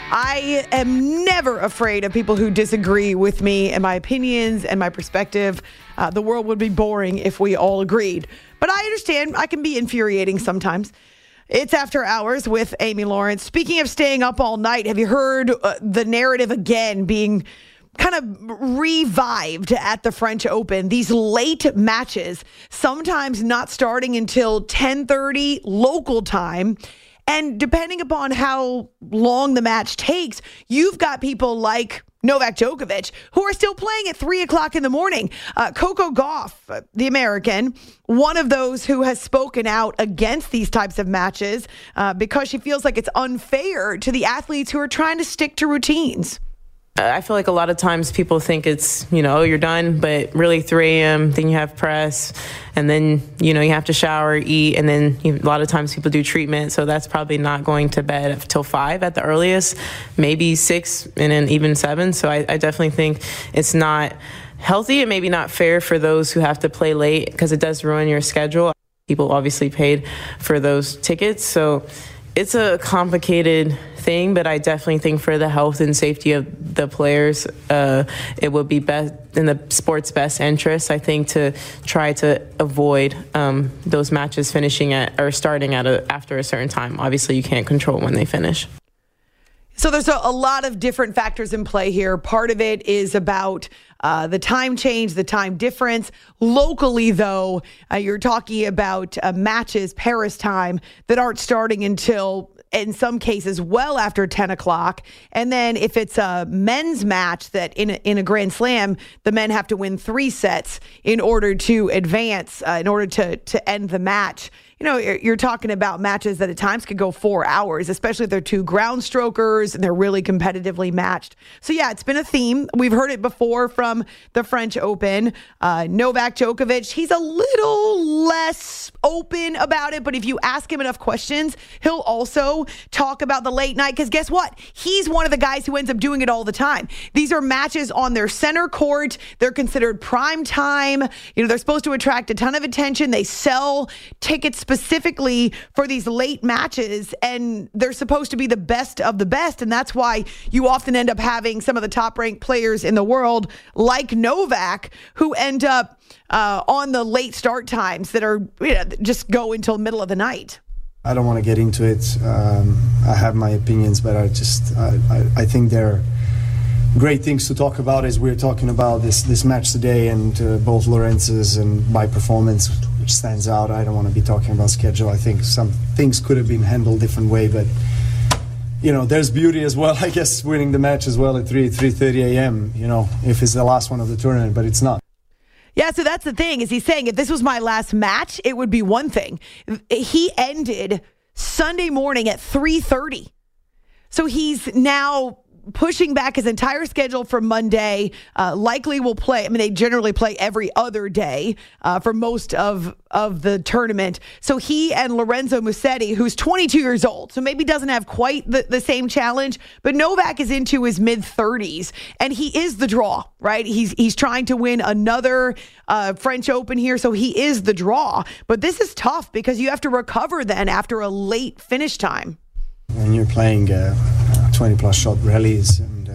I am never afraid of people who disagree with me and my opinions and my perspective. The world would be boring if we all agreed. But I understand I can be infuriating sometimes. It's After Hours with Amy Lawrence. Speaking of staying up all night, have you heard the narrative again being kind of revived at the French Open? These late matches, sometimes not starting until 10:30 local time. And depending upon how long the match takes, you've got people like Novak Djokovic who are still playing at 3 o'clock in the morning. Coco Gauff, the American, one of those who has spoken out against these types of matches because she feels like it's unfair to the athletes who are trying to stick to routines. I feel like a lot of times people think it's, you're done, but really 3 a.m., then you have press, and then, you have to shower, eat, and then a lot of times people do treatment, so that's probably not going to bed until 5 at the earliest, maybe 6, and then even 7, so I definitely think it's not healthy and maybe not fair for those who have to play late because it does ruin your schedule. People obviously paid for those tickets, so it's a complicated thing, but I definitely think for the health and safety of the players, it would be best in the sport's best interest, I think, to try to avoid those matches finishing or starting after a certain time. Obviously, you can't control when they finish. So there's a lot of different factors in play here. Part of it is about the time change, the time difference. Locally, though, you're talking about matches, Paris time, that aren't starting until, in some cases, well after 10 o'clock. And then if it's a men's match that in a Grand Slam, the men have to win 3 sets in order to advance, in order to end the match. You're talking about matches that at times could go 4 hours, especially if they're 2 ground strokers and they're really competitively matched. So, yeah, it's been a theme. We've heard it before from the French Open. Novak Djokovic, he's a little less open about it, but if you ask him enough questions, he'll also talk about the late night, because guess what? He's one of the guys who ends up doing it all the time. These are matches on their center court. They're considered prime time. They're supposed to attract a ton of attention. They sell tickets specifically for these late matches, and they're supposed to be the best of the best, and that's why you often end up having some of the top-ranked players in the world, like Novak, who end up on the late start times that are just go until middle of the night. I don't want to get into it. I have my opinions, but I think they're great things to talk about as we're talking about this match today, and both Lorenz's and my performance, which stands out. I don't want to be talking about schedule. I think some things could have been handled different way, but there's beauty as well, I guess, winning the match as well at 3:30 a.m., if it's the last one of the tournament, but it's not. Yeah, so that's the thing, is he's saying if this was my last match, it would be one thing. He ended Sunday morning at 3:30. So he's now pushing back his entire schedule for Monday. Likely will play. They generally play every other day for most of the tournament. So he and Lorenzo Musetti, who's 22 years old, so maybe doesn't have quite the same challenge, but Novak is into his mid-30s, and he is the draw, right? He's trying to win another French Open here, so he is the draw. But this is tough because you have to recover then after a late finish time. When you're playing 20-plus shot rallies and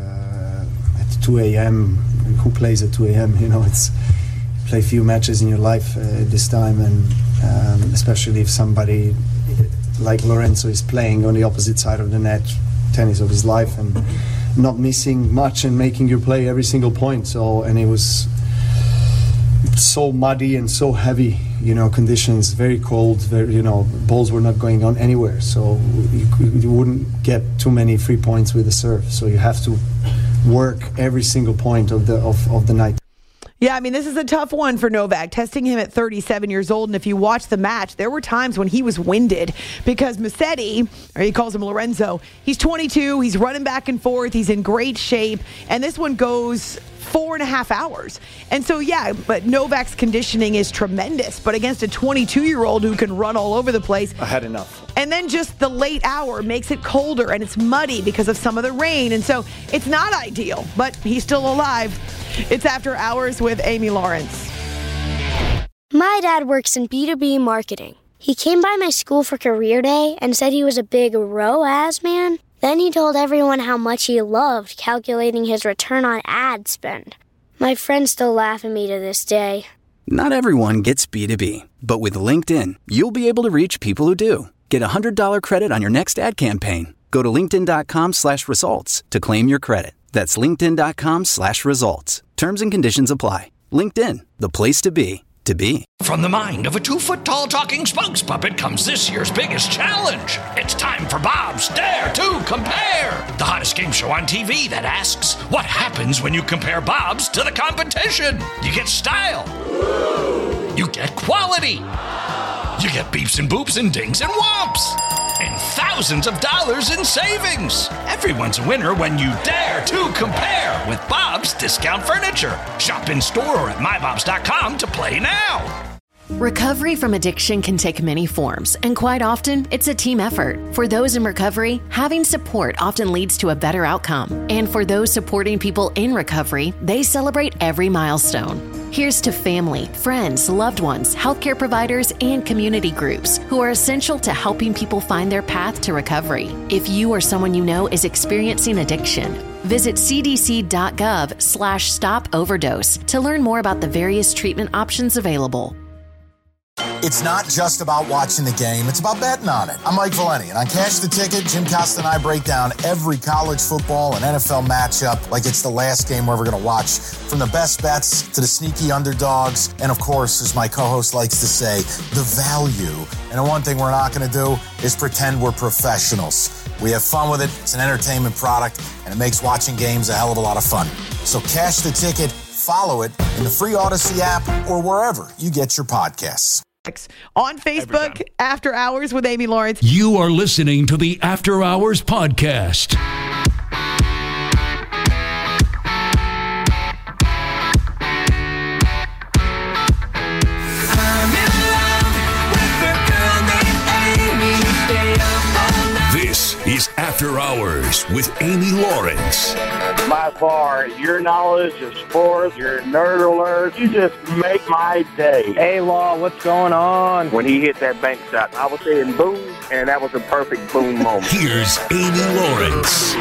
at 2 a.m., who plays at 2 a.m.? It's play a few matches in your life at this time, and especially if somebody like Lorenzo is playing on the opposite side of the net, tennis of his life, and not missing much and making you play every single point. So, and it was so muddy and so heavy, conditions, very cold, balls were not going on anywhere. So you wouldn't get too many free points with the serve. So you have to work every single point of the night. Yeah, I mean, this is a tough one for Novak, testing him at 37 years old. And if you watch the match, there were times when he was winded because Musetti, or he calls him Lorenzo, he's 22, he's running back and forth, he's in great shape. And this one goes 4.5 hours. And so, yeah, but Novak's conditioning is tremendous. But against a 22-year-old who can run all over the place. I had enough. And then just the late hour makes it colder and it's muddy because of some of the rain. And so it's not ideal, but he's still alive. It's After Hours with Amy Lawrence. My dad works in B2B marketing. He came by my school for career day and said he was a big ROAS man. Then he told everyone how much he loved calculating his return on ad spend. My friends still laugh at me to this day. Not everyone gets B2B, but with LinkedIn, you'll be able to reach people who do. Get a $100 credit on your next ad campaign. Go to linkedin.com/results to claim your credit. That's linkedin.com/results. Terms and conditions apply. LinkedIn, the place to be, to be. From the mind of a 2-foot-tall talking spokes puppet comes this year's biggest challenge. It's time for Bob's Dare to Compare, the hottest game show on TV that asks, what happens when you compare Bob's to the competition? You get style. You get quality. You get beeps and boops and dings and whomps. And thousands of dollars in savings. Everyone's a winner when you dare to compare with Bob's Discount Furniture. Shop in store or at mybobs.com to play now. Recovery from addiction can take many forms, and quite often, it's a team effort. For those in recovery, having support often leads to a better outcome. And for those supporting people in recovery, they celebrate every milestone. Here's to family, friends, loved ones, healthcare providers, and community groups who are essential to helping people find their path to recovery. If you or someone you know is experiencing addiction, visit cdc.gov/stop-overdose to learn more about the various treatment options available. It's not just about watching the game, it's about betting on it. I'm Mike Valeni, and on Cash the Ticket, Jim Costa and I break down every college football and NFL matchup like it's the last game we're ever going to watch. From the best bets to the sneaky underdogs, and of course, as my co-host likes to say, the value. And the one thing we're not going to do is pretend we're professionals. We have fun with it, it's an entertainment product, and it makes watching games a hell of a lot of fun. So Cash the Ticket, follow it in the free Odyssey app or wherever you get your podcasts. On Facebook, After Hours with Amy Lawrence. You are listening to the After Hours Podcast. This is After Hours with Amy Lawrence. By far, your knowledge of sports, your nerd alert, you just make my day. Hey, Law, what's going on? When he hit that bank shot, I was saying boom, and that was a perfect boom moment. Here's Amy Lawrence.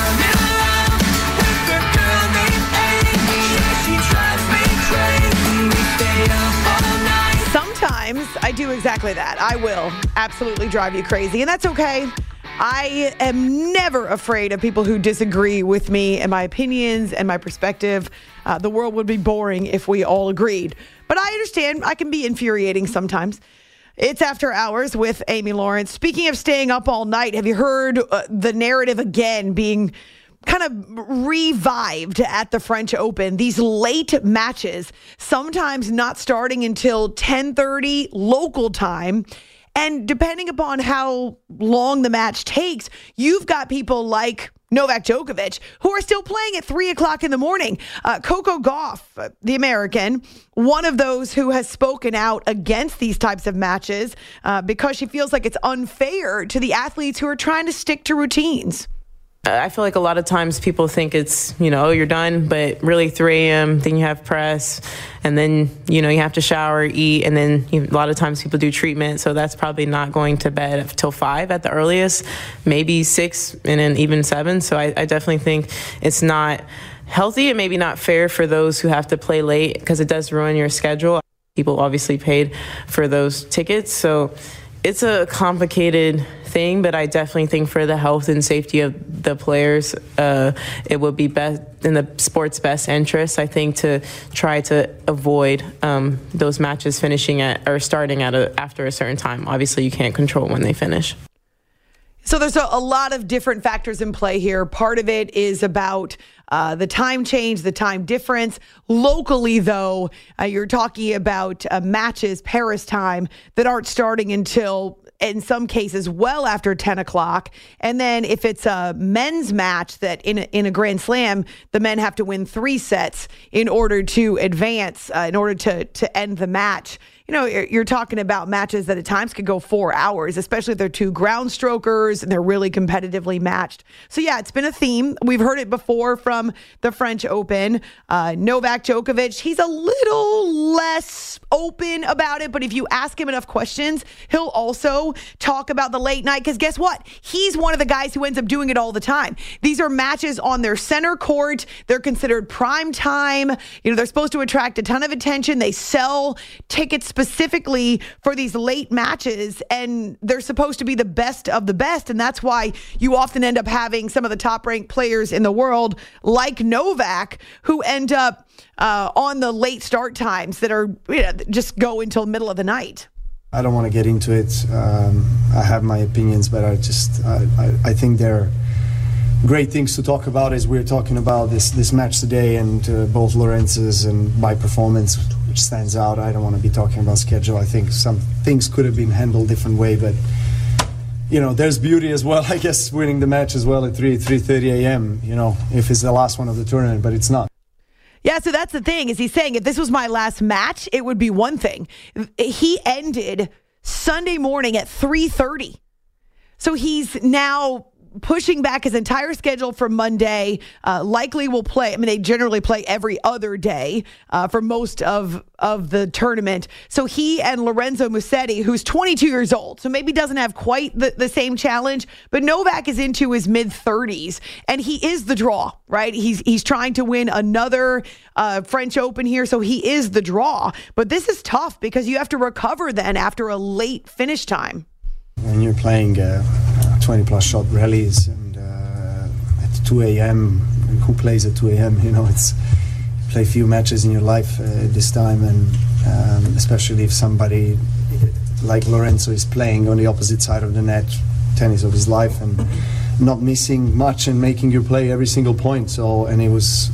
Sometimes I do exactly that. I will absolutely drive you crazy, and that's okay. I am never afraid of people who disagree with me and my opinions and my perspective. The world would be boring if we all agreed. But I understand I can be infuriating sometimes. It's After Hours with Amy Lawrence. Speaking of staying up all night, have you heard the narrative again being kind of revived at the French Open? These late matches, sometimes not starting until 10:30 local time. And depending upon how long the match takes, you've got people like Novak Djokovic who are still playing at 3 o'clock in the morning. Coco Gauff, the American, one of those who has spoken out against these types of matches because she feels like it's unfair to the athletes who are trying to stick to routines. I feel like a lot of times people think it's, you're done, but really 3 a.m., then you have press, and then, you have to shower, eat, and then a lot of times people do treatment, so that's probably not going to bed until 5 at the earliest, maybe 6, and then even 7, so I definitely think it's not healthy and maybe not fair for those who have to play late because it does ruin your schedule. People obviously paid for those tickets, so It's a complicated thing, but I definitely think for the health and safety of the players, it would be best in the sport's best interest, I think, to try to avoid those matches finishing starting after a certain time. Obviously, you can't control when they finish. So there's a lot of different factors in play here. Part of it is about the time change, the time difference. Locally, though, you're talking about matches, Paris time, that aren't starting until, in some cases, well after 10 o'clock. And then if it's a men's match that in a Grand Slam, the men have to win 3 sets in order to advance, in order to end the match. You know, you're talking about matches that at times could go 4 hours, especially if they're 2 ground strokers and they're really competitively matched. So, yeah, it's been a theme. We've heard it before from the French Open. Novak Djokovic, he's a little less open about it, but if you ask him enough questions, he'll also talk about the late night, because guess what? He's one of the guys who ends up doing it all the time. These are matches on their center court. They're considered prime time. You know, they're supposed to attract a ton of attention. They sell tickets specifically for these late matches, and they're supposed to be the best of the best. And that's why you often end up having some of the top ranked players in the world like Novak who end up on the late start times that are, you know, just go until middle of the night. I don't want to get into it. I have my opinions, but I think they're great things to talk about as we're talking about this match today, and both Lorenz's and my performance, which stands out. I don't want to be talking about schedule. I think some things could have been handled different way, but you know, there's beauty as well, I guess, winning the match as well at 3:30 a.m., you know, if it's the last one of the tournament, but it's not. Yeah, so that's the thing, is he's saying if this was my last match, it would be one thing. He ended Sunday morning at 3:30. So he's now pushing back his entire schedule for Monday. Likely will play. I mean, they generally play every other day for most of the tournament. So he and Lorenzo Musetti, who's 22 years old, so maybe doesn't have quite the same challenge, but Novak is into his mid-30s, and he is the draw, right? He's trying to win another French Open here, so he is the draw. But this is tough because you have to recover then after a late finish time. When you're playing 20-plus shot rallies and at 2 a.m., who plays at 2 a.m.? You know, it's play few matches in your life at this time, and especially if somebody like Lorenzo is playing on the opposite side of the net, tennis of his life, and not missing much and making you play every single point. So, and it was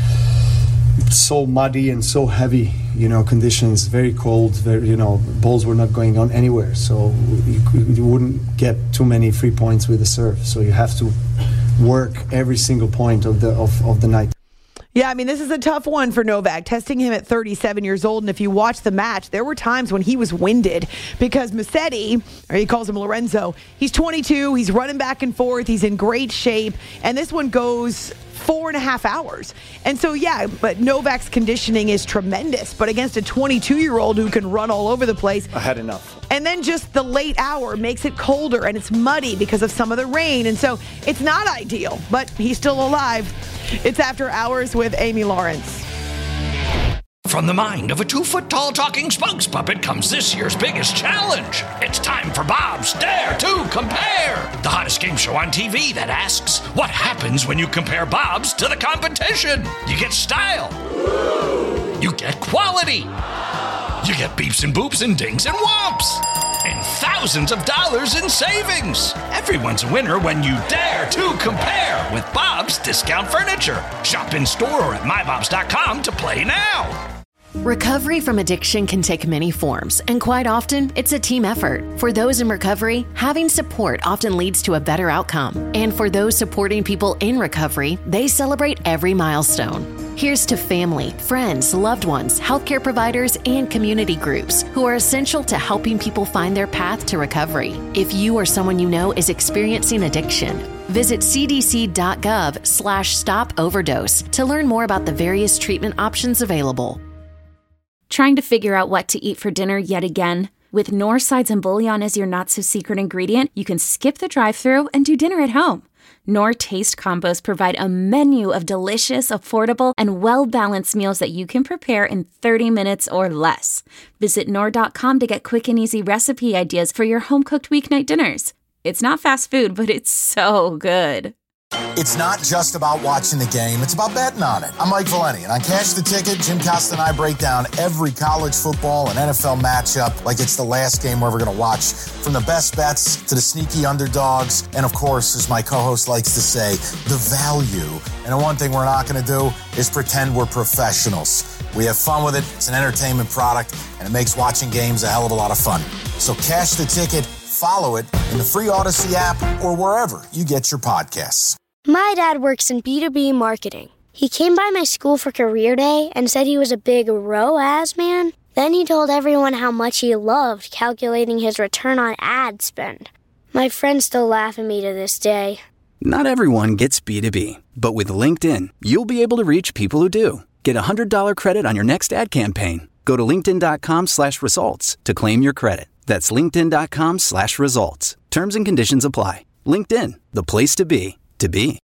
so muddy and so heavy, you know, conditions, very cold, very, you know, balls were not going on anywhere, so you wouldn't get too many free points with the serve. So you have to work every single point of the night. Yeah, I mean, this is a tough one for Novak, testing him at 37 years old. And if you watch the match, there were times when he was winded because Musetti, or he calls him Lorenzo, he's 22, he's running back and forth, he's in great shape, and this one goes 4.5 hours. And so, yeah, but Novak's conditioning is tremendous, but against a 22-year-old who can run all over the place. I had enough. And then just the late hour makes it colder, and it's muddy because of some of the rain. And so it's not ideal, but he's still alive. It's After Hours with Amy Lawrence. From the mind of a 2-foot-tall talking spokes puppet comes this year's biggest challenge. It's time for Bob's Dare to Compare, the hottest game show on TV that asks, what happens when you compare Bob's to the competition? You get style. You get quality. You get beeps and boops and dings and whomps. And thousands of dollars in savings. Everyone's a winner when you dare to compare with Bob's Discount Furniture. Shop in store or at mybobs.com to play now. Recovery from addiction can take many forms, and quite often, it's a team effort. For those in recovery, having support often leads to a better outcome. And for those supporting people in recovery, they celebrate every milestone. Here's to family, friends, loved ones, healthcare providers, and community groups who are essential to helping people find their path to recovery. If you or someone you know is experiencing addiction, visit cdc.gov/stop-overdose to learn more about the various treatment options available. Trying to figure out what to eat for dinner yet again? With Knorr sides and bouillon as your not-so-secret ingredient, you can skip the drive-thru and do dinner at home. Knorr Taste Combos provide a menu of delicious, affordable, and well-balanced meals that you can prepare in 30 minutes or less. Visit Knorr.com to get quick and easy recipe ideas for your home-cooked weeknight dinners. It's not fast food, but it's so good. It's not just about watching the game, it's about betting on it. I'm Mike Valeni, and on Cash the Ticket, Jim Costa and I break down every college football and NFL matchup like it's the last game we're ever going to watch. From the best bets to the sneaky underdogs, and of course, as my co-host likes to say, the value. And the one thing we're not going to do is pretend we're professionals. We have fun with it, it's an entertainment product, and it makes watching games a hell of a lot of fun. So Cash the Ticket, follow it in the free Odyssey app or wherever you get your podcasts. My dad works in B2B marketing. He came by my school for career day and said he was a big ROAS man. Then he told everyone how much he loved calculating his return on ad spend. My friends still laugh at me to this day. Not everyone gets B2B, but with LinkedIn, you'll be able to reach people who do. Get a $100 credit on your next ad campaign. Go to linkedin.com/results to claim your credit. That's linkedin.com/results. Terms and conditions apply. LinkedIn, the place to be.